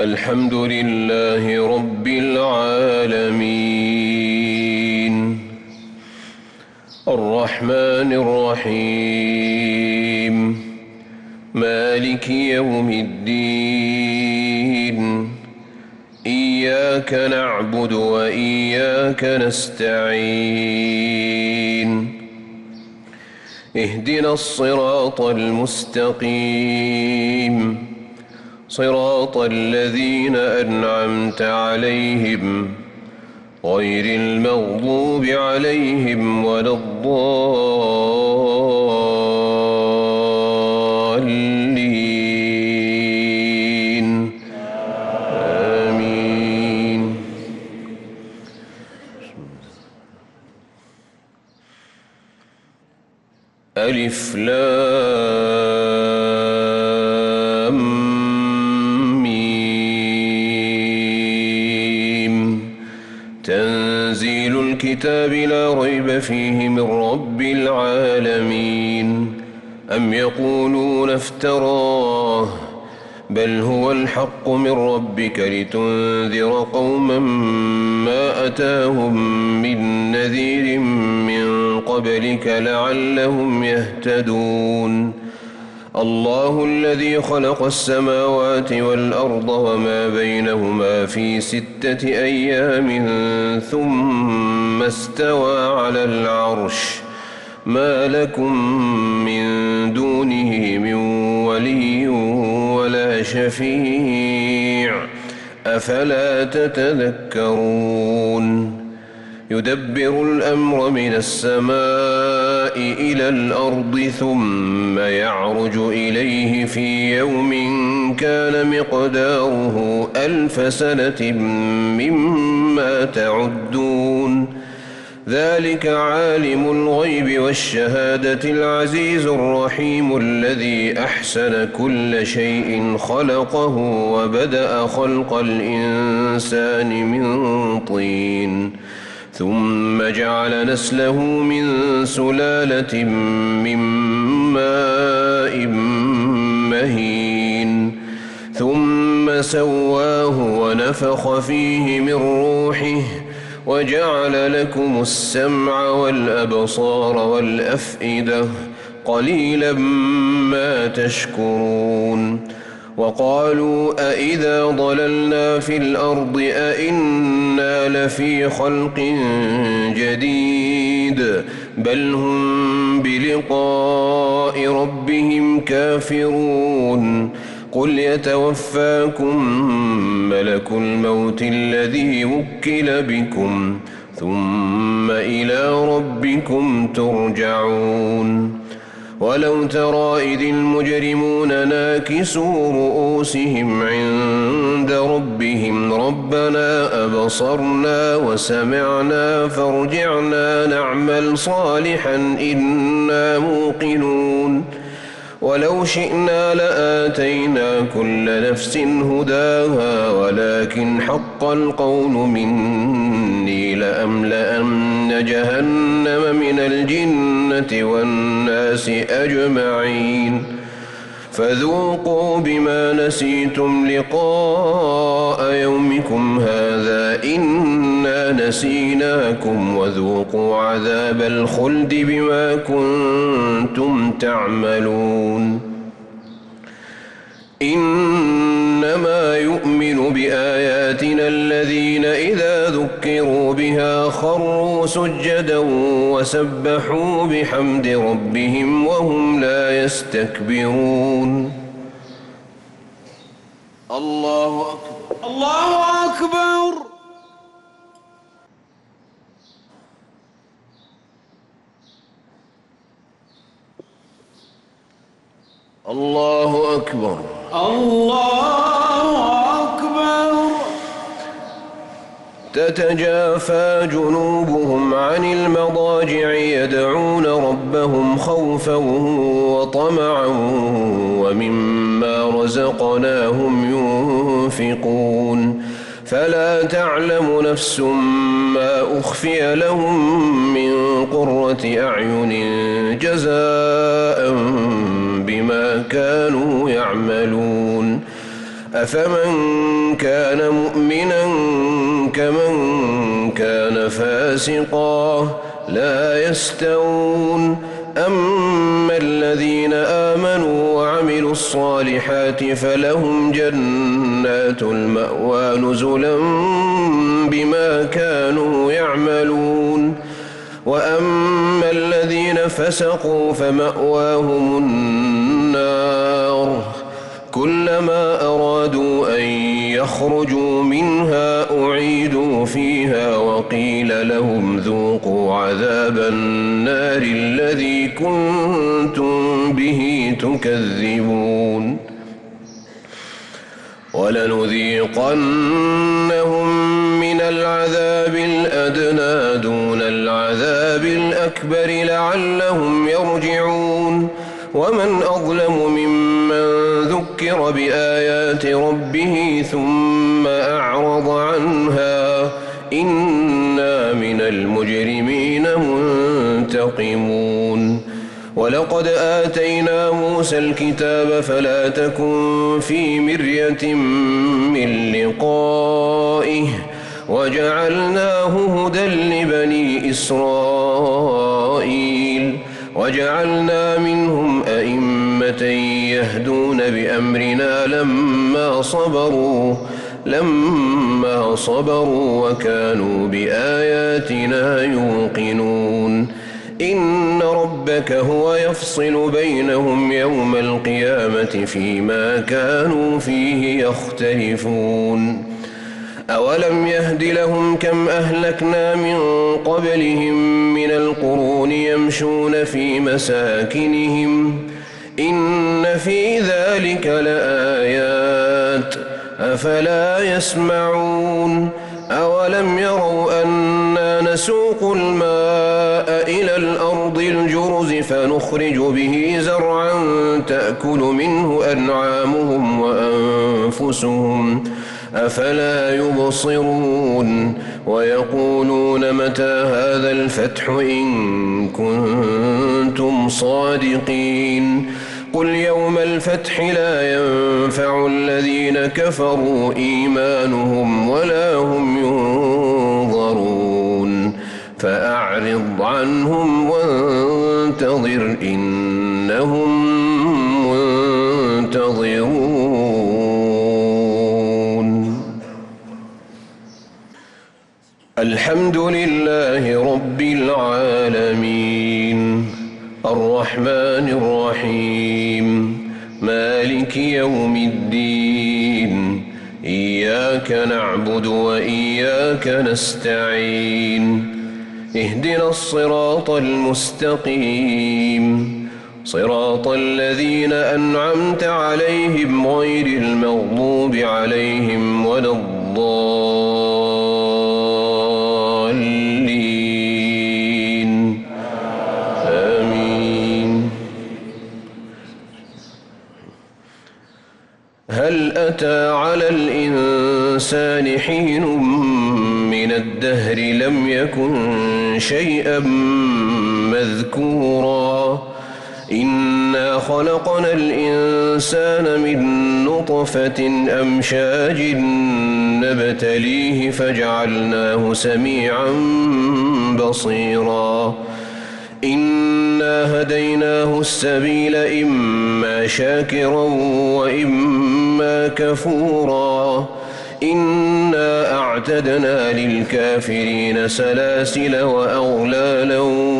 الحمد لله رب العالمين الرحمن الرحيم مالك يوم الدين إياك نعبد وإياك نستعين اهدنا الصراط المستقيم صراط الذين أنعمت عليهم غير المغضوب عليهم ولا الضالين آمين. ألف لام تنزيل الكتاب لا ريب فيه من رب العالمين. أم يقولون افتراه بل هو الحق من ربك لتنذر قوما ما أتاهم من نذير من قبلك لعلهم يهتدون. الله الذي خلق السماوات والأرض وما بينهما في 6 أيام ثم استوى على العرش ما لكم من دونه من ولي ولا شفيع أفلا تتذكرون. يدبر الأمر من السماء إلى الأرض ثم يعرج إليه في يوم كان مقداره 1000 سنة مما تعدون. ذلك عالم الغيب والشهادة العزيز الرحيم الذي أحسن كل شيء خلقه وبدأ خلق الإنسان من طين ثم جعل نسله من سلالة من ماء مهين ثم سواه ونفخ فيه من روحه وجعل لكم السمع والأبصار والأفئدة قليلا ما تشكرون. وقالوا أإذا ضللنا في الأرض أإنا لفي خلق جديد بل هم بلقاء ربهم كافرون. قل يتوفاكم ملك الموت الذي وكل بكم ثم إلى ربكم ترجعون. ولو ترى إذ المجرمون ناكسوا رؤوسهم عند ربهم ربنا أبصرنا وسمعنا فارجعنا نعمل صالحا إنا موقنون. ولو شئنا لآتينا كل نفس هداها ولكن حق القول مني لأملأن جهنم من الجنة والناس أجمعين. فذوقوا بما نسيتم لقاء يومكم هذا إنا نسيناكم وذوقوا عذاب الخلد بما كنتم تعملون. إنما يؤمن بآياتنا الذين إذا ذكروا بها خروا سجدا وسبحوا بحمد ربهم وهم لا يستكبرون. الله أكبر الله أكبر. الله أكبر الله أكبر. تتجافى جنوبهم عن المضاجع يدعون ربهم خوفا وطمعا ومما رزقناهم ينفقون. فلا تعلم نفس ما أخفي لهم من قرة أعين جزاء بما كانوا يعملون. أفمن كان مؤمنا كمن كان فاسقا لا يستوون أما الذين آمنوا وعملوا الصالحات فلهم جنات المأوى نزلا بما كانوا يعملون وأما الذين فسقوا فمأواهم النار كلما أرادوا أن يخرجوا منها أعيدوا فيها وقيل لهم ذوقوا عذاب النار الذي كنتم به تكذبون ولنذيقنهم من العذاب الأدنى دون العذاب الأكبر لعلهم يرجعون ومن أظلم ممن ذكر بآيات ربه ثم أعرض عنها إنا من المجرمين منتقمون ولقد آتينا موسى الكتاب فلا تكن في مرية من لقائه وجعلناه هدى لبني إسرائيل وجعلنا منهم أئمة يهدون بأمرنا لما صبروا وكانوا بآياتنا يوقنون إن ربك هو يفصل بينهم يوم القيامة فيما كانوا فيه يختلفون أولم يهد لهم كم أهلكنا من قبلهم من القرون يمشون في مساكنهم إن في ذلك لآيات أفلا يسمعون أولم يروا أنا نسوق الماء إلى الأرض الجرز فنخرج به زرعا تأكل منه أنعامهم وأنفسهم أفلا يبصرون ويقولون متى هذا الفتح إن كنتم صادقين قل يوم الفتح لا ينفع الذين كفروا إيمانهم ولا هم ينظرون فأعرض عنهم وانتظر إنهم منتظرون الحمد لله رب العالمين الرحمن الرحيم مالك يوم الدين إياك نعبد وإياك نستعين اهدنا الصراط المستقيم صراط الذين أنعمت عليهم غير المغضوب عليهم ولا الضالين آمين هل أتى على الإنسان حين من الدهر لم يكن شيئا مذكورا إنا خلقنا الإنسان من نطفة أمشاج نبتليه فجعلناه سميعا بصيرا إنا هديناه السبيل إما شاكرا وإما كفورا إنا أعتدنا للكافرين سلاسل وأغلالا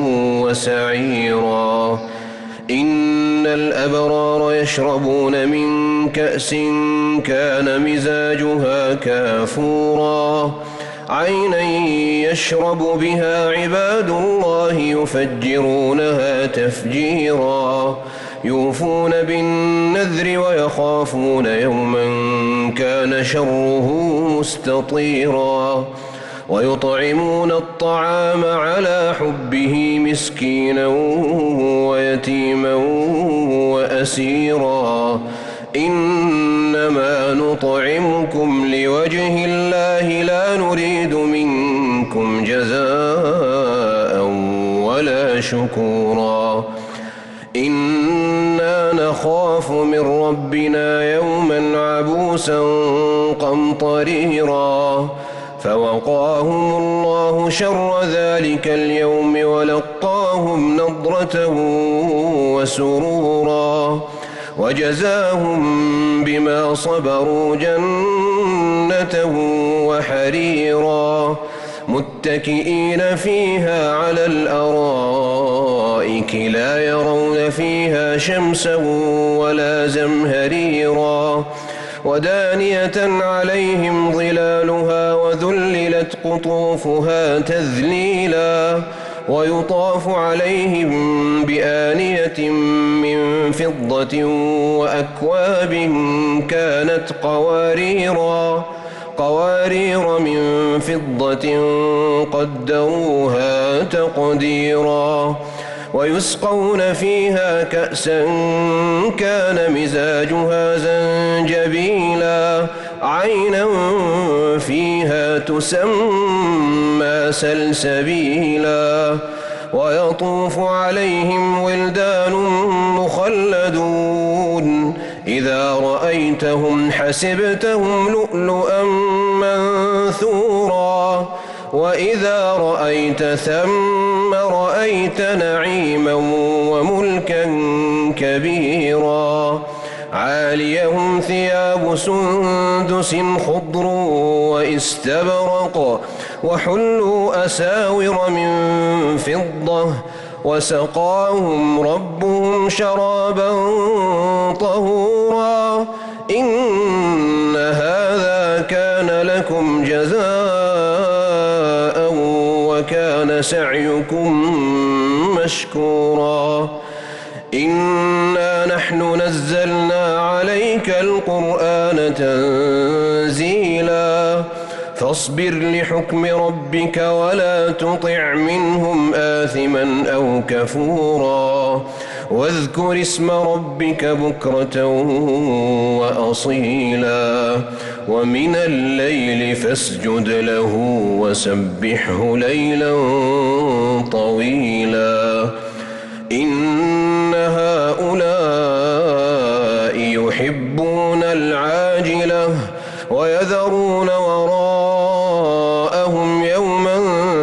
وسعيرا إن الأبرار يشربون من كأس كان مزاجها كافورا عينا يشرب بها عباد الله يفجرونها تفجيرا يوفون بالنذر ويخافون يوما كان شره مستطيرا ويطعمون الطعام على حبه مسكينا ويتيما وأسيرا إنما نطعمكم لوجه الله لا نريد منكم جزاء ولا شكورا إنا نخاف من ربنا يوما عبوسا عروسا قمطريرا فوقاهم الله شر ذلك اليوم ولقاهم نضرة وسرورا وجزاهم بما صبروا جنة وحريرا متكئين فيها على الأرائك لا يرون فيها شمسا ولا زمهريرا ودانية عليهم ظلالها وذللت قطوفها تذليلا ويطاف عليهم بآنية من فضة وأكواب كانت قوارير من فضة قدروها تقديرا ويسقون فيها كأسا كان مزاجها زنجبيلا عينا فيها تسمى سلسبيلا ويطوف عليهم ولدان مخلدون إذا رأيتهم حسبتهم لؤلؤا منثورا وإذا رأيت ثم رأيت نعيما وملكا كبيرا عاليهم ثياب سندس خضر واستبرق وحلوا أساور من فضة وسقاهم ربهم شرابا طهورا إن هذا كان لكم جزاء وكان سعيكم مشكورا إنا نحن نزلنا عليك القرآن تنزيلا فاصبر لحكم ربك ولا تطع منهم آثما أو كفورا واذكر اسم ربك بكرة وأصيلا ومن الليل فاسجد له وسبحه ليلا طويلا إن هؤلاء يحبون العاجلة ويذرون وراءهم يوما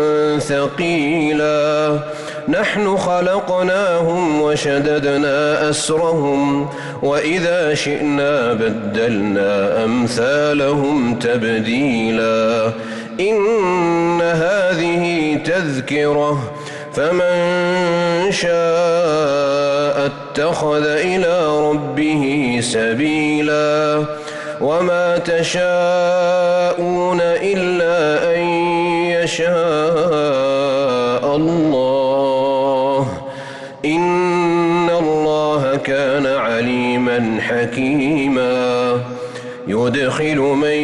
ثقيلا نحن خلقناهم وشددنا أسرهم وإذا شئنا بدلنا أمثالهم تبديلا إن هذه تذكرة فمن شاء اتخذ إلى ربه سبيلا وما تشاءون إلا أن يشاء الله إن الله كان عليما حكيما يدخل من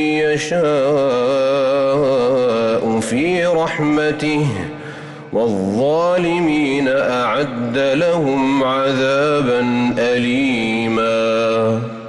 يشاء في رحمته والظالمين أعد لهم عذابا أليما.